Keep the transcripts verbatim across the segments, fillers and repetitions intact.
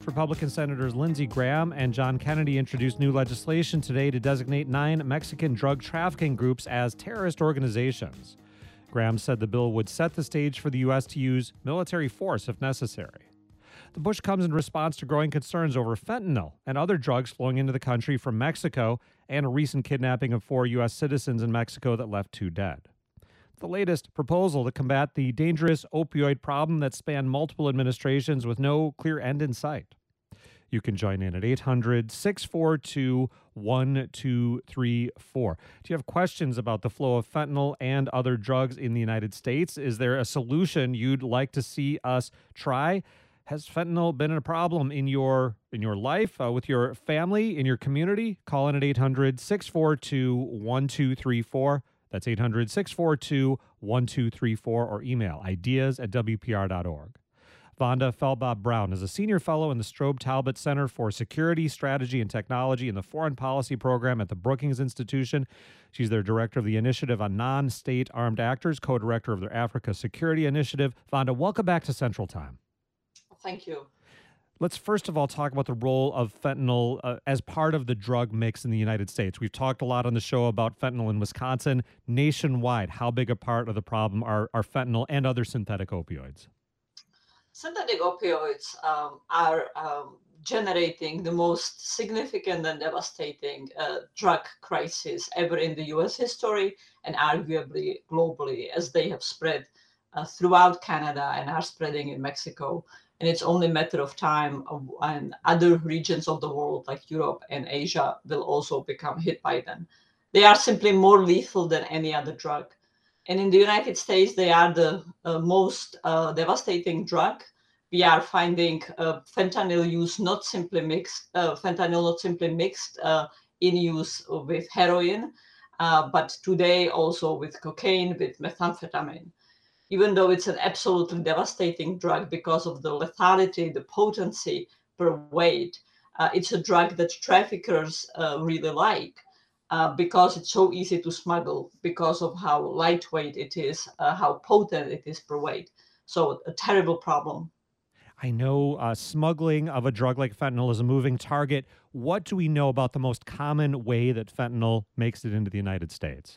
Republican Senators Lindsey Graham and John Kennedy introduced new legislation today to designate nine Mexican drug trafficking groups as terrorist organizations. Graham said the bill would set the stage for the U S to use military force if necessary. The push comes in response to growing concerns over fentanyl and other drugs flowing into the country from Mexico and a recent kidnapping of four U S citizens in Mexico that left two dead. The latest proposal to combat the dangerous opioid problem that spanned multiple administrations with no clear end in sight. You can join in at eight hundred, six four two, one two three four. Do you have questions about the flow of fentanyl and other drugs in the United States? Is there a solution you'd like to see us try? Has fentanyl been a problem in your in your life, uh, with your family, in your community? Call in at eight hundred, six four two, one two three four. That's eight hundred, six four two, one two three four, or email ideas at w p r dot org. Vonda Felbob Brown is a senior fellow in the Strobe Talbot Center for Security, Strategy, and Technology in the Foreign Policy Program at the Brookings Institution. She's their director of the Initiative on Non-State Armed Actors, co-director of their Africa Security Initiative. Vonda, welcome back to Central Time. Thank you. Let's first of all talk about the role of fentanyl uh, as part of the drug mix in the United States. We've talked a lot on the show about fentanyl in Wisconsin. Nationwide, how big a part of the problem are, are fentanyl and other synthetic opioids? Synthetic opioids um, are um, generating the most significant and devastating uh, drug crisis ever in the U S history and arguably globally, as they have spread uh, throughout Canada and are spreading in Mexico. And it's only a matter of time when other regions of the world like Europe and Asia will also become hit by them. They are simply more lethal than any other drug. And in the United States, they are the uh, most uh, devastating drug. We are finding uh, fentanyl use not simply mixed, uh, fentanyl not simply mixed uh, in use with heroin, uh, but today also with cocaine, with methamphetamine. Even though it's an absolutely devastating drug because of the lethality, the potency per weight, uh, it's a drug that traffickers uh, really like uh, because it's so easy to smuggle because of how lightweight it is, uh, how potent it is per weight. So a terrible problem. I know uh, smuggling of a drug like fentanyl is a moving target. What do we know about the most common way that fentanyl makes it into the United States?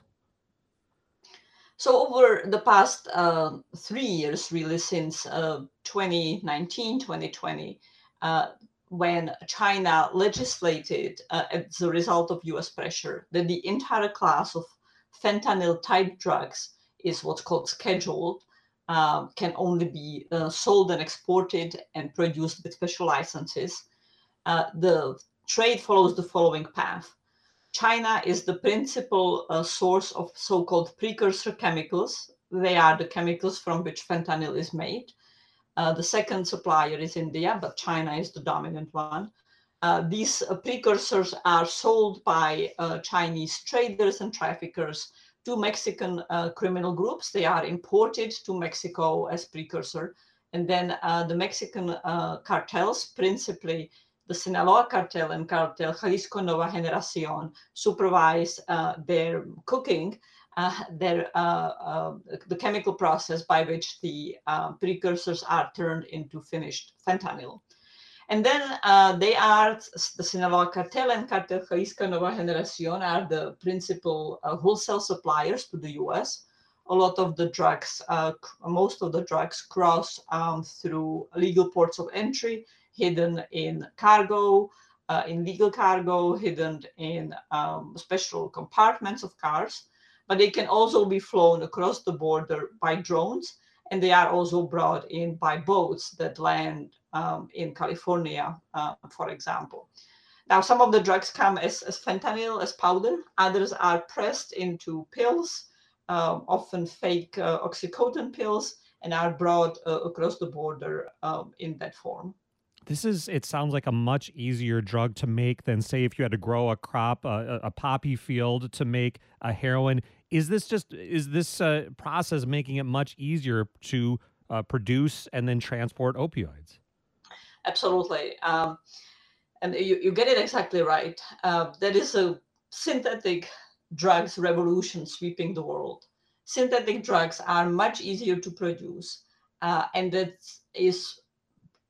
So over the past uh, three years, really since uh, twenty nineteen, twenty twenty, uh, when China legislated uh, as a result of U S pressure that the entire class of fentanyl type drugs is what's called scheduled, uh, can only be uh, sold and exported and produced with special licenses. Uh, the trade follows the following path. China is the principal uh, source of so-called precursor chemicals. They are the chemicals from which fentanyl is made. Uh, the second supplier is India, but China is the dominant one. Uh, these uh, precursors are sold by uh, Chinese traders and traffickers to Mexican uh, criminal groups. They are imported to Mexico as precursor. And then uh, the Mexican uh, cartels, principally the Sinaloa cartel and cartel Jalisco Nueva Generación, supervise uh, their cooking, uh, their uh, uh, the chemical process by which the uh, precursors are turned into finished fentanyl. And then uh, they are, the Sinaloa cartel and cartel Jalisco Nueva Generación are the principal uh, wholesale suppliers to the U S. A lot of the drugs, uh, most of the drugs cross um, through legal ports of entry, hidden in cargo, uh, in legal cargo, hidden in um, special compartments of cars, but they can also be flown across the border by drones, and they are also brought in by boats that land um, in California, uh, for example. Now, some of the drugs come as, as fentanyl, as powder. Others are pressed into pills, um, often fake uh, oxycodone pills, and are brought uh, across the border um, in that form. This is, it sounds like a much easier drug to make than, say, if you had to grow a crop, uh, a poppy field to make a heroin. Is this just, is this uh, process making it much easier to uh, produce and then transport opioids? Absolutely. Um, and you, you get it exactly right. Uh, there is a synthetic drugs revolution sweeping the world. Synthetic drugs are much easier to produce, uh, and that is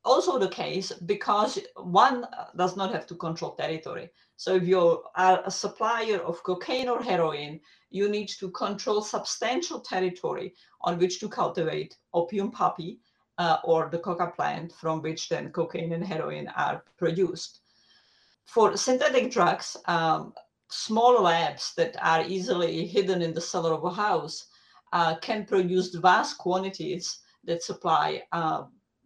also the case because one does not have to control territory. So if you are a supplier of cocaine or heroin, you need to control substantial territory on which to cultivate opium poppy uh, or the coca plant from which then cocaine and heroin are produced. For synthetic drugs, um, small labs that are easily hidden in the cellar of a house uh, can produce vast quantities that supply uh,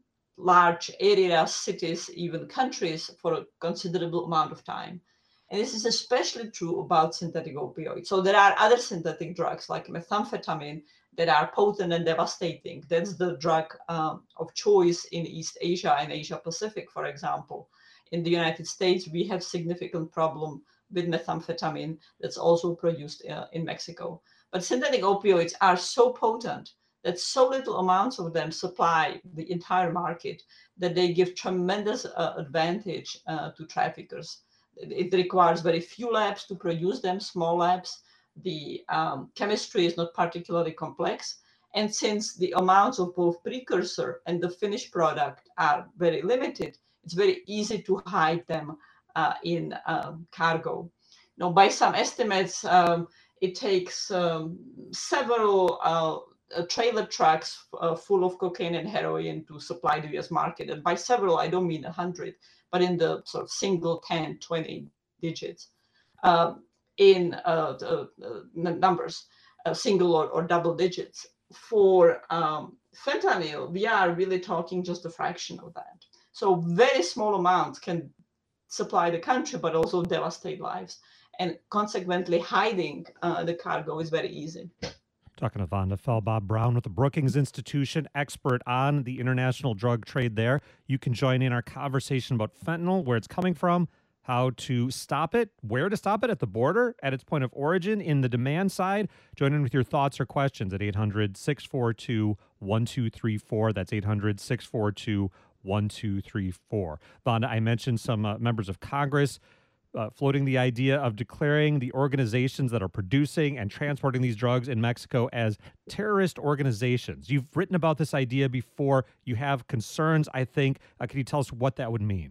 large areas, cities, even countries for a considerable amount of time. And this is especially true about synthetic opioids. So there are other synthetic drugs like methamphetamine that are potent and devastating. That's the drug um, of choice in East Asia and Asia Pacific, for example. In the United States, we have significant problem with methamphetamine that's also produced uh, in Mexico. But synthetic opioids are so potent that so little amounts of them supply the entire market that they give tremendous uh, advantage uh, to traffickers. It requires very few labs to produce them, small labs. The um, chemistry is not particularly complex. And since the amounts of both precursor and the finished product are very limited, it's very easy to hide them uh, in um, cargo. Now, by some estimates, um, it takes um, several uh, uh, trailer trucks uh, full of cocaine and heroin to supply the U S market. And by several, I don't mean a hundred, but in the sort of single ten, twenty digits um, in uh, the, the numbers, uh, single or, or double digits. For um, fentanyl, we are really talking just a fraction of that. So very small amounts can supply the country, but also devastate lives. And consequently, hiding uh, the cargo is very easy. Talking to Vonda Fehlbaum-Brown with the Brookings Institution, expert on the international drug trade there. You can join in our conversation about fentanyl, where it's coming from, how to stop it, where to stop it at the border, at its point of origin, in the demand side. Join in with your thoughts or questions at eight hundred, six four two, one two three four. That's eight hundred, six four two, one two three four. Vonda, I mentioned some uh, members of Congress Uh, floating the idea of declaring the organizations that are producing and transporting these drugs in Mexico as terrorist organizations. You've written about this idea before. You have concerns, I think. Uh, can you tell us what that would mean?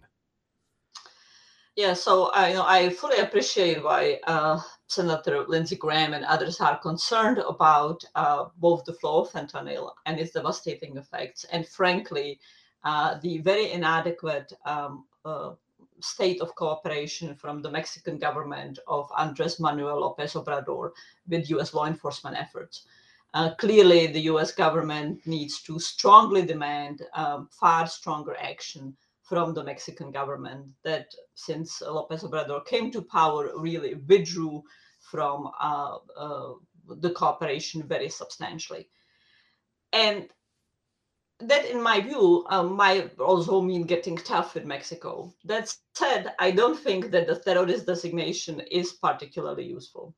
Yeah, so I, you know, I fully appreciate why uh, Senator Lindsey Graham and others are concerned about uh, both the flow of fentanyl and its devastating effects, and frankly, uh, the very inadequate um, uh, state of cooperation from the Mexican government of Andres Manuel Lopez Obrador with U S law enforcement efforts. Uh, clearly, the U S government needs to strongly demand um, far stronger action from the Mexican government that, since Lopez Obrador came to power, really withdrew from uh, uh, the cooperation very substantially. And that, in my view, um, might also mean getting tough with Mexico. That said, I don't think that the terrorist designation is particularly useful.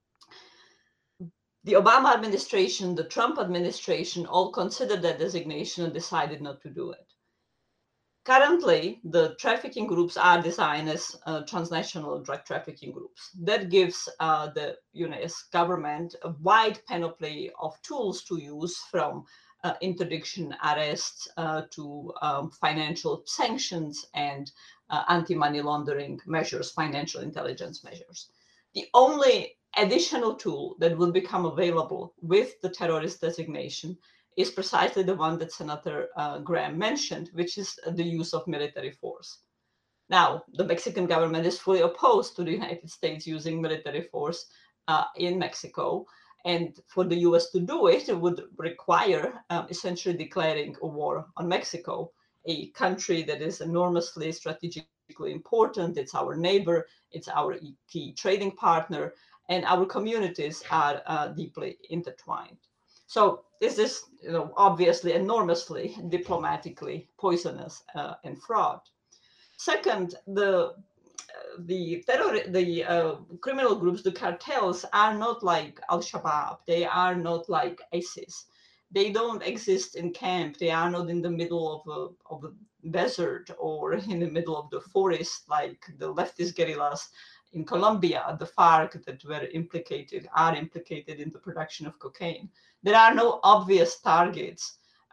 The Obama administration, the Trump administration, all considered that designation and decided not to do it. Currently, the trafficking groups are designed as uh, transnational drug trafficking groups. That gives uh, the U S government a wide panoply of tools to use, from uh, interdiction arrests uh, to um, financial sanctions and uh, anti-money laundering measures, financial intelligence measures. The only additional tool that will become available with the terrorist designation is precisely the one that Senator uh, Graham mentioned, which is the use of military force. Now, the Mexican government is fully opposed to the United States using military force uh, in Mexico. And for the U S to do it, it would require um, essentially declaring a war on Mexico, a country that is enormously strategically important. It's our neighbor, it's our key trading partner, and our communities are uh, deeply intertwined. So this is, you know, obviously enormously diplomatically poisonous uh, and fraud. Second, the the terror, the uh, criminal groups, the cartels, are not like Al-Shabaab. They are not like ISIS. They don't exist in camp. They are not in the middle of a, of a desert or in the middle of the forest like the leftist guerrillas in Colombia, the FARC, that were implicated, are implicated in the production of cocaine. There are no obvious targets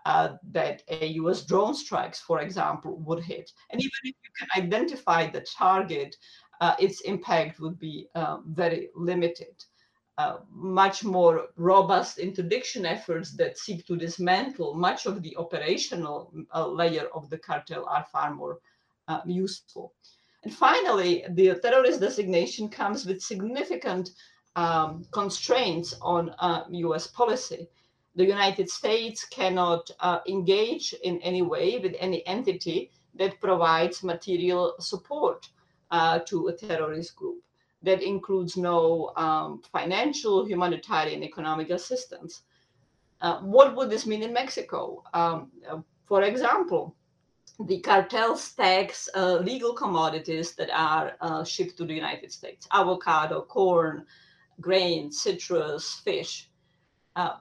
uh, that a U S drone strikes, for example, would hit. And even if you can identify the target, uh, its impact would be uh, very limited. Uh, much more robust interdiction efforts that seek to dismantle much of the operational uh, layer of the cartel are far more uh, useful. And finally, the terrorist designation comes with significant um, constraints on uh, U S policy. The United States cannot uh, engage in any way with any entity that provides material support uh, to a terrorist group. That includes no um, financial, humanitarian, economic assistance. Uh, what would this mean in Mexico? Um, uh, for example, the cartels tax uh, legal commodities that are uh, shipped to the United States: avocado, corn, grain, citrus, fish. Uh,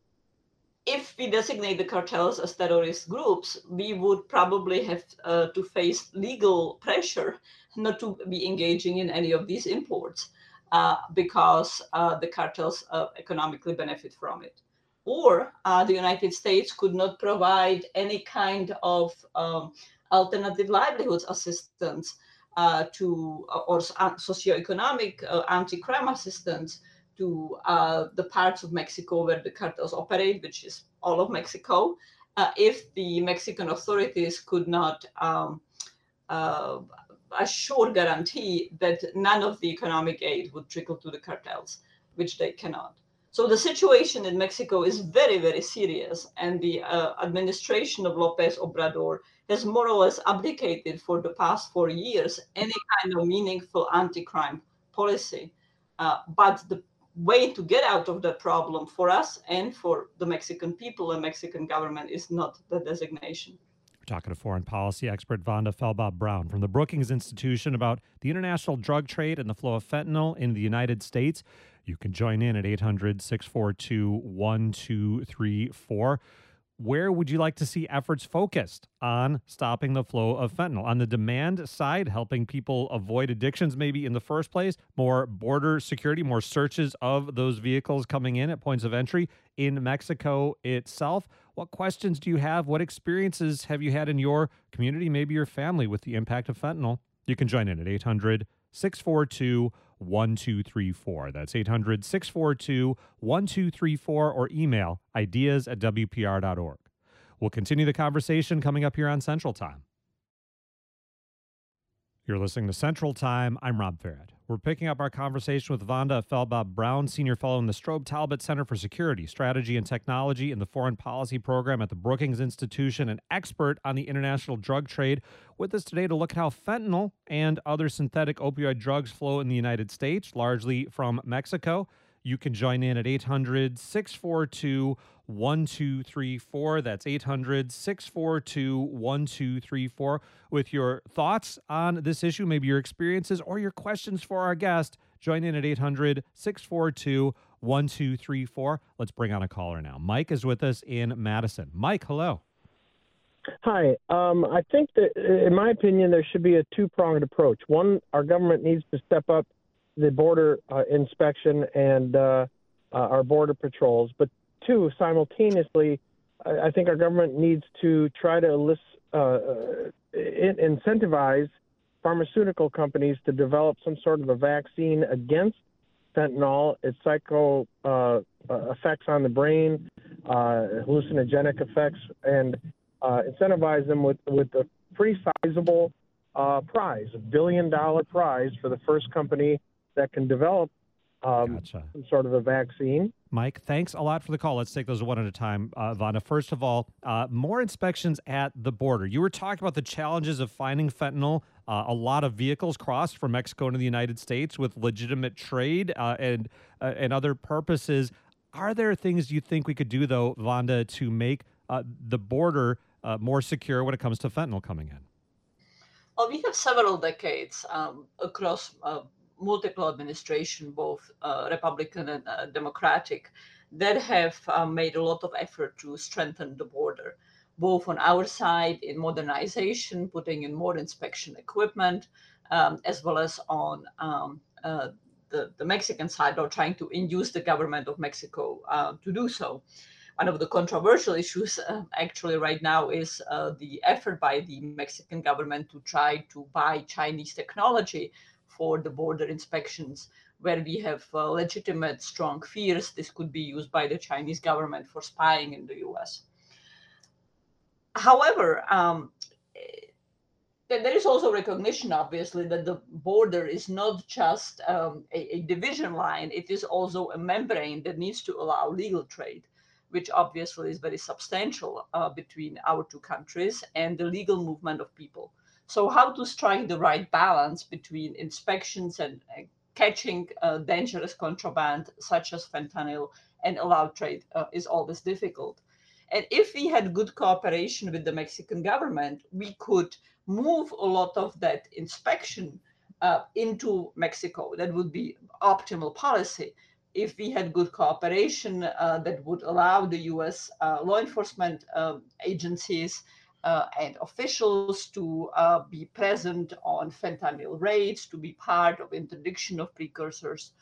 if we designate the cartels as terrorist groups, we would probably have uh, to face legal pressure not to be engaging in any of these imports uh, because uh, the cartels uh, economically benefit from it. Or uh, the United States could not provide any kind of um, alternative livelihoods assistance uh, to, or socioeconomic uh, anti-crime assistance to uh, the parts of Mexico where the cartels operate, which is all of Mexico, uh, if the Mexican authorities could not um, uh, assure guarantee that none of the economic aid would trickle to the cartels, which they cannot. So the situation in Mexico is very, very serious, and the uh, administration of López Obrador has more or less abdicated for the past four years any kind of meaningful anti-crime policy. Uh, but the way to get out of that problem for us and for the Mexican people and Mexican government is not the designation. We're talking to foreign policy expert Vonda Feldbaum-Brown from the Brookings Institution about the international drug trade and the flow of fentanyl in the United States. You can join in at eight hundred, six four two, one two three four. Where would you like to see efforts focused on stopping the flow of fentanyl? On the demand side, helping people avoid addictions maybe in the first place, more border security, more searches of those vehicles coming in at points of entry in Mexico itself. What questions do you have? What experiences have you had in your community, maybe your family, with the impact of fentanyl? You can join in at eight hundred, six four two, one two three four. That's eight hundred, six four two, one two three four, or email ideas at W P R dot org. We'll continue the conversation coming up here on Central Time. You're listening to Central Time. I'm Rob Farrett. We're picking up our conversation with Vonda Feldbaum-Brown, Senior Fellow in the Strobe Talbot Center for Security, Strategy, and Technology in the Foreign Policy Program at the Brookings Institution, an expert on the international drug trade, with us today to look at how fentanyl and other synthetic opioid drugs flow in the United States, largely from Mexico. You can join in at eight hundred, six four two, one two three four. That's eight hundred, six four two, one two three four. With your thoughts on this issue, maybe your experiences or your questions for our guest, join in at eight hundred, six four two, one two three four. Let's bring on a caller now. Mike is with us in Madison. Mike, hello. Hi. Um, I think that, in my opinion, there should be a two-pronged approach. One, our government needs to step up the border uh, inspection and uh, uh, our border patrols. But two, simultaneously, I, I think our government needs to try to enlist, uh, in, incentivize pharmaceutical companies to develop some sort of a vaccine against fentanyl, its psycho uh, effects on the brain, uh, hallucinogenic effects, and uh, incentivize them with, with a pretty sizable uh, prize, a billion-dollar prize for the first company that can develop um, Gotcha. some sort of a vaccine. Mike, thanks a lot for the call. Let's take those one at a time. Uh, Vonda, first of all, uh, more inspections at the border. You were talking about the challenges of finding fentanyl. Uh, a lot of vehicles crossed from Mexico into the United States with legitimate trade uh, and uh, and other purposes. Are there things you think we could do, though, Vonda, to make uh, the border uh, more secure when it comes to fentanyl coming in? Well, we have several decades um, across uh, multiple administration, both uh, Republican and uh, Democratic, that have uh, made a lot of effort to strengthen the border, both on our side in modernization, putting in more inspection equipment, um, as well as on um, uh, the, the Mexican side, or trying to induce the government of Mexico uh, to do so. one of the controversial issues uh, actually right now is uh, the effort by the Mexican government to try to buy Chinese technology for the border inspections, where we have uh, legitimate, strong fears this could be used by the Chinese government for spying in the U S. However, um, there is also recognition, obviously, that the border is not just um, a, a division line, it is also a membrane that needs to allow legal trade, which obviously is very substantial uh, between our two countries and the legal movement of people. So how to strike the right balance between inspections and uh, catching uh, dangerous contraband such as fentanyl and allow trade uh, is always difficult. And if we had good cooperation with the Mexican government, we could move a lot of that inspection uh, into Mexico. That would be optimal policy. If we had good cooperation uh, that would allow the U S uh, law enforcement uh, agencies uh, and officials to uh, be present on fentanyl raids, to be part of interdiction of precursors,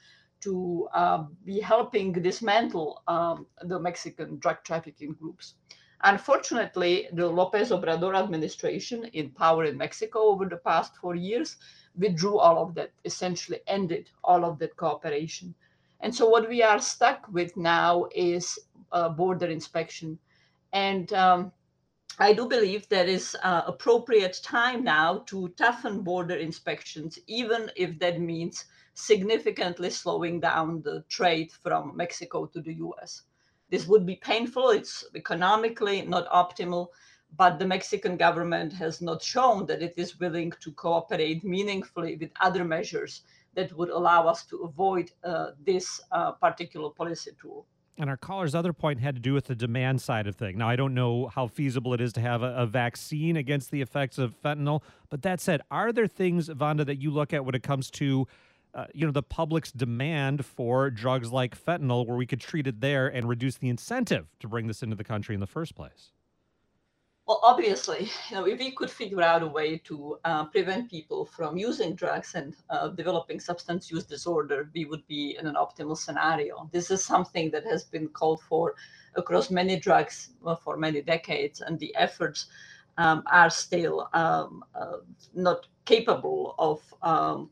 to uh, be helping dismantle um, the Mexican drug trafficking groups. Unfortunately, the Lopez Obrador administration in power in Mexico over the past four years withdrew all of that, essentially ended all of that cooperation. And so what we are stuck with now is uh, border inspection. And um, I do believe there is uh, appropriate time now to toughen border inspections, even if that means significantly slowing down the trade from Mexico to the U S. This would be painful. It's economically not optimal, but the Mexican government has not shown that it is willing to cooperate meaningfully with other measures that would allow us to avoid uh, this uh, particular policy tool. And our caller's other point had to do with the demand side of things. Now, I don't know how feasible it is to have a, a vaccine against the effects of fentanyl, but that said, are there things, Vanda, that you look at when it comes to, uh, you know, the public's demand for drugs like fentanyl, where we could treat it there and reduce the incentive to bring this into the country in the first place? Well, obviously, you know, if we could figure out a way to uh, prevent people from using drugs and uh, developing substance use disorder, we would be in an optimal scenario. This is something that has been called for across many drugs well, for many decades, and the efforts um, are still um, uh, not capable of um,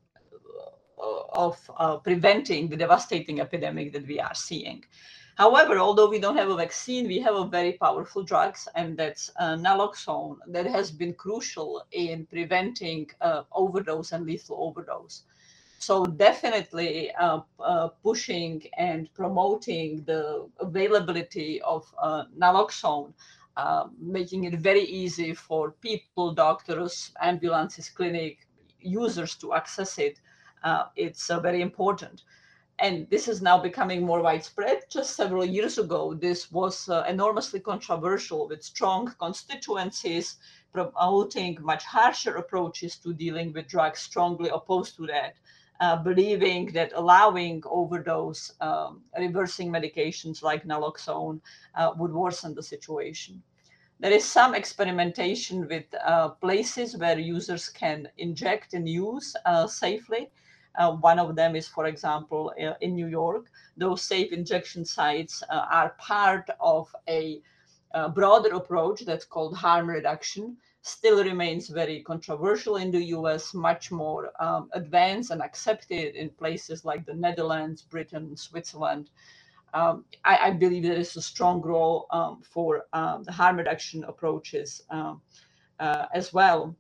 of uh, preventing the devastating epidemic that we are seeing. However, although we don't have a vaccine, we have a very powerful drugs, and that's uh, naloxone, that has been crucial in preventing uh, overdose and lethal overdose. So definitely uh, uh, pushing and promoting the availability of uh, naloxone, uh, making it very easy for people, doctors, ambulances, clinic users to access it, uh, it's uh, very important. And this is now becoming more widespread. Just several years ago, this was uh, enormously controversial, with strong constituencies promoting much harsher approaches to dealing with drugs, strongly opposed to that, uh, believing that allowing overdose, um, reversing medications like naloxone uh, would worsen the situation. There is some experimentation with uh, places where users can inject and use uh, safely. Uh, one of them is, for example, uh, in New York. Those safe injection sites uh, are part of a uh, broader approach that's called harm reduction. Still remains very controversial in the U S, much more um, advanced and accepted in places like the Netherlands, Britain, Switzerland. Um, I, I believe there is a strong role um, for um, the harm reduction approaches um, uh, as well.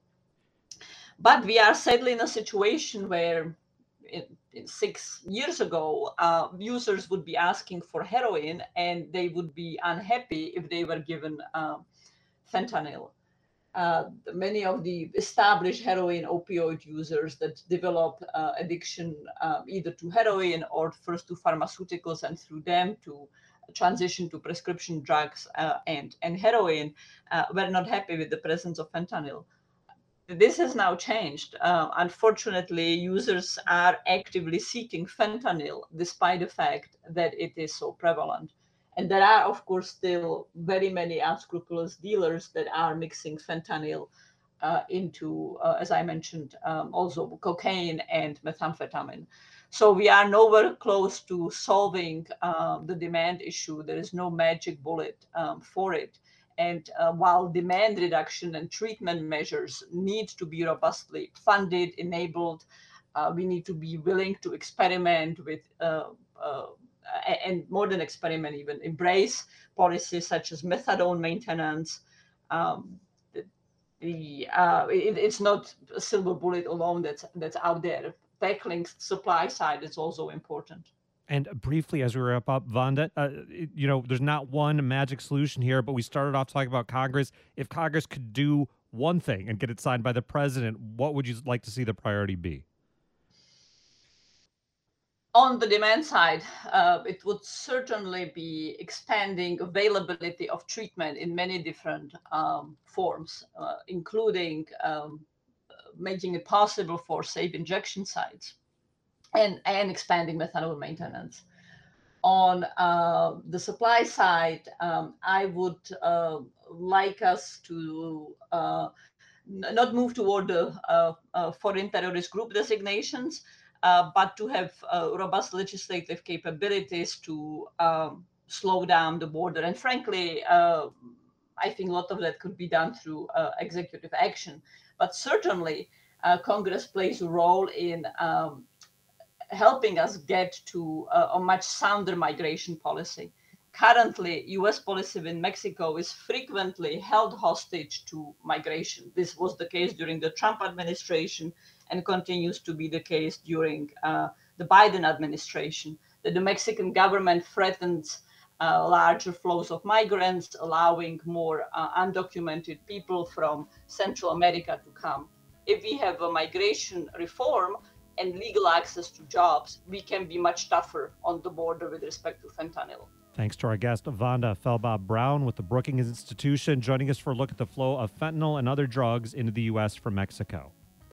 But we are sadly in a situation where in, in six years ago, uh, users would be asking for heroin, and they would be unhappy if they were given uh, fentanyl. Uh, many of the established heroin opioid users that develop uh, addiction uh, either to heroin or first to pharmaceuticals and through them to transition to prescription drugs uh, and, and heroin uh, were not happy with the presence of fentanyl. This has now changed. Uh, unfortunately, users are actively seeking fentanyl despite the fact that it is so prevalent. And there are, of course, still very many unscrupulous dealers that are mixing fentanyl uh, into, uh, as I mentioned, um, also cocaine and methamphetamine. So we are nowhere close to solving uh, the demand issue. There is no magic bullet um, for it. And uh, while demand reduction and treatment measures need to be robustly funded, enabled, uh, we need to be willing to experiment with, uh, uh, and more than experiment, even embrace policies such as methadone maintenance. Um, the, the uh, it, it's not a silver bullet alone that's that's out there. Tackling supply side is also important. And briefly, as we wrap up, Vanda, uh, you know, there's not one magic solution here, but we started off talking about Congress. If Congress could do one thing and get it signed by the president, what would you like to see the priority be? On the demand side, uh, it would certainly be expanding availability of treatment in many different um, forms, uh, including um, making it possible for safe injection sites and, and expanding methadone maintenance. On uh, the supply side, um, I would uh, like us to uh, not move toward the uh, uh, foreign terrorist group designations, uh, but to have uh, robust legislative capabilities to um, slow down the border. And frankly, uh, I think a lot of that could be done through uh, executive action. But certainly, uh, Congress plays a role in um, helping us get to a, a much sounder migration policy. Currently, U S policy in Mexico is frequently held hostage to migration. This was the case during the Trump administration and continues to be the case during uh, the Biden administration. That the Mexican government threatens uh, larger flows of migrants, allowing more uh, undocumented people from Central America to come. If we have a migration reform and legal access to jobs, we can be much tougher on the border with respect to fentanyl. Thanks to our guest, Vanda Feldbaugh-Brown with the Brookings Institution, joining us for a look at the flow of fentanyl and other drugs into the U S from Mexico.